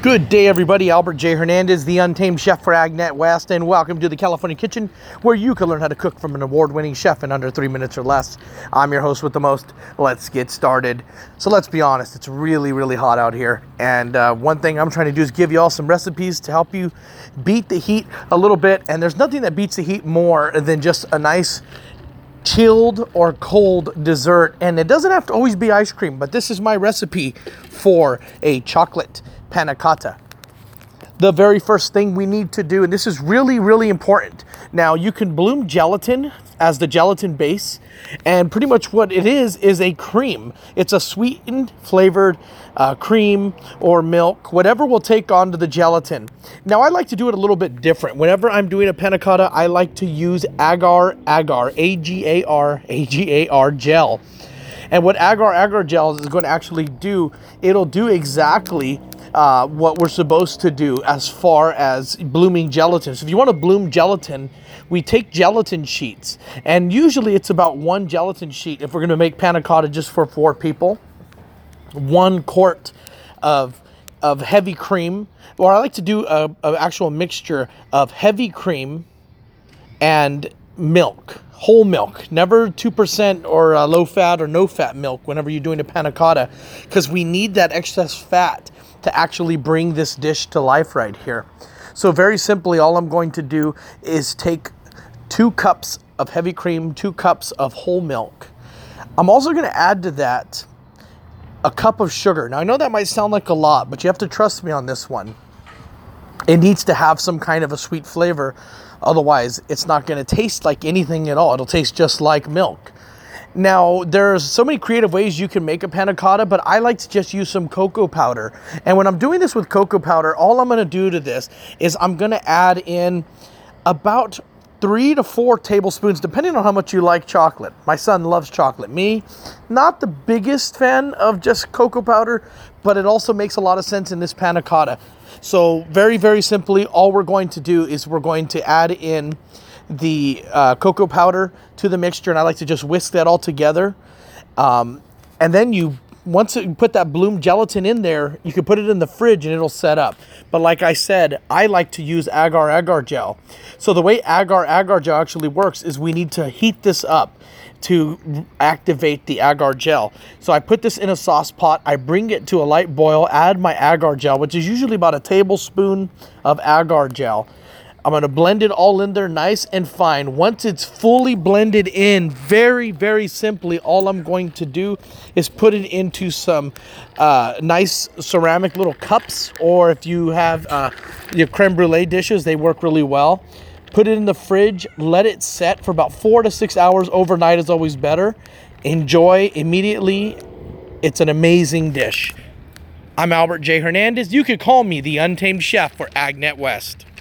Good day, everybody. Albert J. Hernandez, the Untamed Chef for AgNet West, and welcome to the California Kitchen, where you can learn how to cook from an award-winning chef in under 3 minutes or less. I'm your host with the most. Let's get started. So let's be honest, it's really, really hot out here, and one thing I'm trying to do is give you all some recipes to help you beat the heat a little bit, and there's nothing that beats the heat more than just a nice chilled or cold dessert. And it doesn't have to always be ice cream, but this is my recipe for a chocolate panna cotta. The very first thing we need to do, and this is really, really important. Now, you can bloom gelatin as the gelatin base, and pretty much what it is a cream. It's a sweetened, flavored cream or milk, whatever will take onto the gelatin. Now, I like to do it a little bit different. Whenever I'm doing a panna cotta, I like to use agar, A-G-A-R gel. And what agar gel is going to actually do, it'll do exactly what we're supposed to do as far as blooming gelatin. So if you want to bloom gelatin, we take gelatin sheets, and usually it's about one gelatin sheet if we're going to make panna cotta just for 4 people. 1 quart of heavy cream, or I like to do an actual mixture of heavy cream and milk, whole milk, never 2% or low fat or no fat milk whenever you're doing a panna cotta, because we need that excess fat to actually bring this dish to life right here. So very simply, all I'm going to do is take 2 cups of heavy cream, 2 cups of whole milk. I'm also going to add to that a cup of sugar. Now, I know that might sound like a lot, but you have to trust me on this one. It needs to have some kind of a sweet flavor. Otherwise, it's not going to taste like anything at all. It'll taste just like milk. Now, there's so many creative ways you can make a panna cotta, but I like to just use some cocoa powder. And when I'm doing this with cocoa powder, all I'm going to do to this is I'm going to add in about 3 to 4 tablespoons, depending on how much you like chocolate. My son loves chocolate. Me, not the biggest fan of just cocoa powder, but it also makes a lot of sense in this panna cotta. So very, very simply, all we're going to do is we're going to add in the cocoa powder to the mixture, and I like to just whisk that all together. And then once you put that bloom gelatin in there, you can put it in the fridge and it'll set up. But like I said, I like to use agar gel. So the way agar gel actually works is we need to heat this up to activate the agar gel. So I put this in a sauce pot, I bring it to a light boil, add my agar gel, which is usually about a tablespoon of agar gel. I'm going to blend it all in there nice and fine. Once it's fully blended in, very, very simply, all I'm going to do is put it into some nice ceramic little cups, or if you have your creme brulee dishes, they work really well. Put it in the fridge, let it set for about 4 to 6 hours. Overnight is always better. Enjoy immediately. It's an amazing dish. I'm Albert J. Hernandez. You could call me the Untamed Chef for AgNet West.